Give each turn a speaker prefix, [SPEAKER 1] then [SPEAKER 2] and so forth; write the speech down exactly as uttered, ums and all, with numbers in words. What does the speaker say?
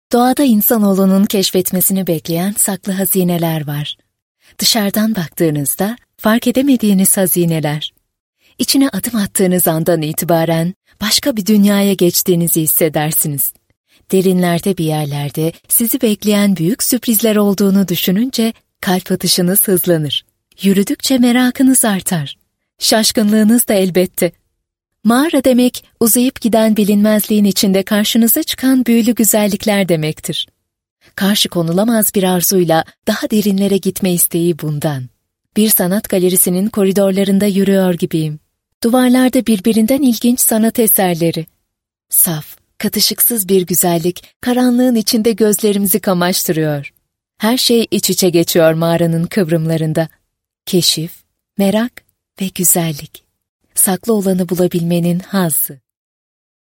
[SPEAKER 1] Doğada insanoğlunun keşfetmesini bekleyen saklı hazineler var. Dışarıdan baktığınızda fark edemediğiniz hazineler. İçine adım attığınız andan itibaren başka bir dünyaya geçtiğinizi hissedersiniz. Derinlerde bir yerlerde sizi bekleyen büyük sürprizler olduğunu düşününce kalp atışınız hızlanır. Yürüdükçe merakınız artar. Şaşkınlığınız da elbette. Mağara demek, uzayıp giden bilinmezliğin içinde karşınıza çıkan büyülü güzellikler demektir. Karşı konulamaz bir arzuyla daha derinlere gitme isteği bundan. Bir sanat galerisinin koridorlarında yürüyor gibiyim. Duvarlarda birbirinden ilginç sanat eserleri. Saf, katışıksız bir güzellik, karanlığın içinde gözlerimizi kamaştırıyor. Her şey iç içe geçiyor mağaranın kıvrımlarında. Keşif, merak ve güzellik. Saklı olanı bulabilmenin hazzı.